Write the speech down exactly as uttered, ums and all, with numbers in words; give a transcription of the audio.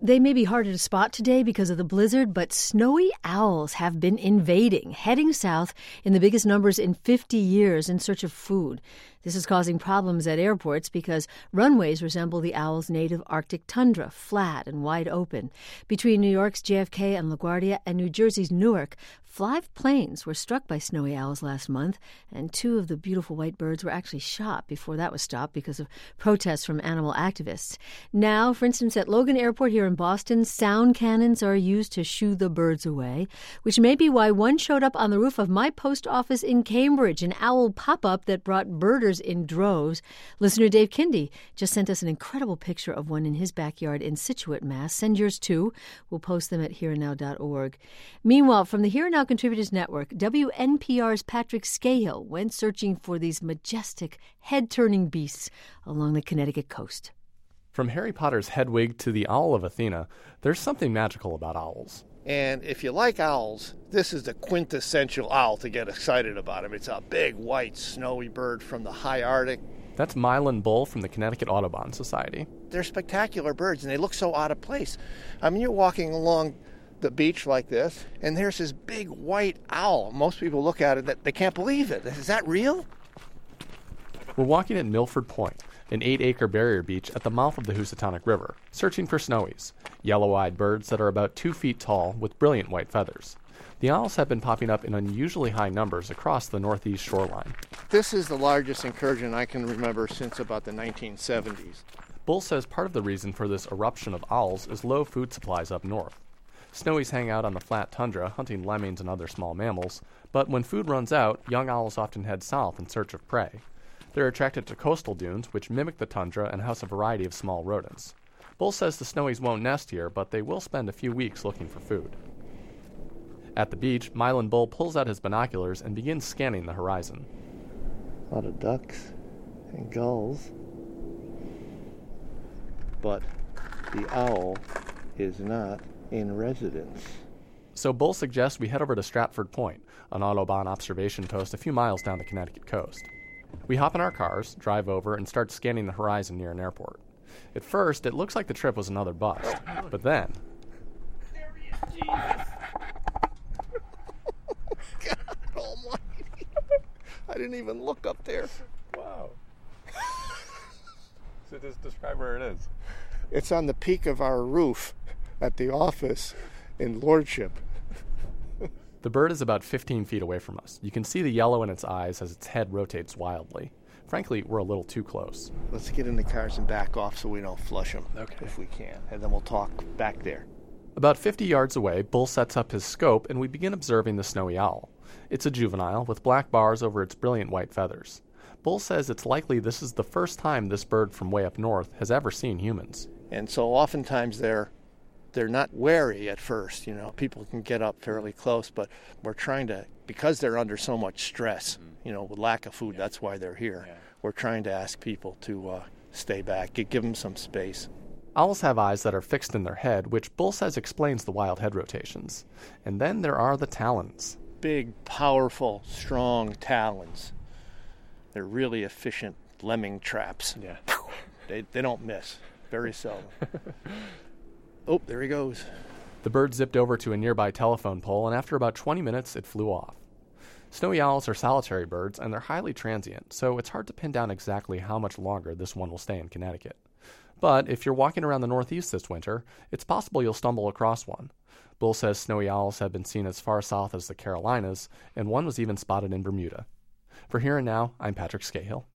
They may be harder to spot today because of the blizzard, but snowy owls have been invading, heading south in the biggest numbers in fifty years in search of food. This is causing problems at airports because runways resemble the owl's native Arctic tundra, flat and wide open. Between New York's J F K and LaGuardia and New Jersey's Newark, five planes were struck by snowy owls last month, and two of the beautiful white birds were actually shot before that was stopped because of protests from animal activists. Now, for instance, at Logan Airport here in Boston, sound cannons are used to shoo the birds away, which may be why one showed up on the roof of my post office in Cambridge, an owl pop-up that brought birders in droves. Listener Dave Kindy just sent us an incredible picture of one in his backyard in Scituate, Mass. Send yours too. We'll post them at here and now dot org. Meanwhile, from the Here and Now Contributors Network, W N P R's Patrick Scahill went searching for these majestic, head-turning beasts along the Connecticut coast. From Harry Potter's Hedwig to the Owl of Athena, there's something magical about owls. And if you like owls, this is the quintessential owl to get excited about him. It's a big, white, snowy bird from the high Arctic. That's Mylan Bull from the Connecticut Audubon Society. They're spectacular birds, and they look so out of place. I mean, you're walking along the beach like this, and there's this big white owl. Most people look at it, they can't believe it. Is that real? We're walking at Milford Point, an eight-acre barrier beach at the mouth of the Housatonic River, searching for snowies, yellow-eyed birds that are about two feet tall with brilliant white feathers. The owls have been popping up in unusually high numbers across the northeast shoreline. This is the largest incursion I can remember since about the nineteen seventies. Bull says part of the reason for this eruption of owls is low food supplies up north. Snowies hang out on the flat tundra, hunting lemmings and other small mammals, but when food runs out, young owls often head south in search of prey. They're attracted to coastal dunes, which mimic the tundra and house a variety of small rodents. Bull says the snowies won't nest here, but they will spend a few weeks looking for food. At the beach, Mylan Bull pulls out his binoculars and begins scanning the horizon. A lot of ducks and gulls. But the owl is not in residence. So Bull suggests we head over to Stratford Point, an Audubon observation post a few miles down the Connecticut coast. We hop in our cars, drive over, and start scanning the horizon near an airport. At first, it looks like the trip was another bust, but then... There he is, Jesus! God almighty! I didn't even look up there. Wow. So just describe where it is. It's on the peak of our roof at the office in Lordship. The bird is about fifteen feet away from us. You can see the yellow in its eyes as its head rotates wildly. Frankly, we're a little too close. Let's get in the cars and back off so we don't flush them, okay, if we can, and then we'll talk back there. About fifty yards away, Bull sets up his scope and we begin observing the snowy owl. It's a juvenile with black bars over its brilliant white feathers. Bull says it's likely this is the first time this bird from way up north has ever seen humans. And so oftentimes they're they're not wary at first. You know, people can get up fairly close, but we're trying to, because they're under so much stress, you know, with lack of food, yeah. That's why they're here. Yeah. We're trying to ask people to uh, stay back, give them some space. Owls have eyes that are fixed in their head, which Bull says explains the wild head rotations. And then there are the talons. Big, powerful, strong talons. They're really efficient lemming traps. Yeah. They they don't miss. Very seldom. Oh, there he goes. The bird zipped over to a nearby telephone pole, and after about twenty minutes, it flew off. Snowy owls are solitary birds, and they're highly transient, so it's hard to pin down exactly how much longer this one will stay in Connecticut. But if you're walking around the Northeast this winter, it's possible you'll stumble across one. Bull says snowy owls have been seen as far south as the Carolinas, and one was even spotted in Bermuda. For Here and Now, I'm Patrick Scahill.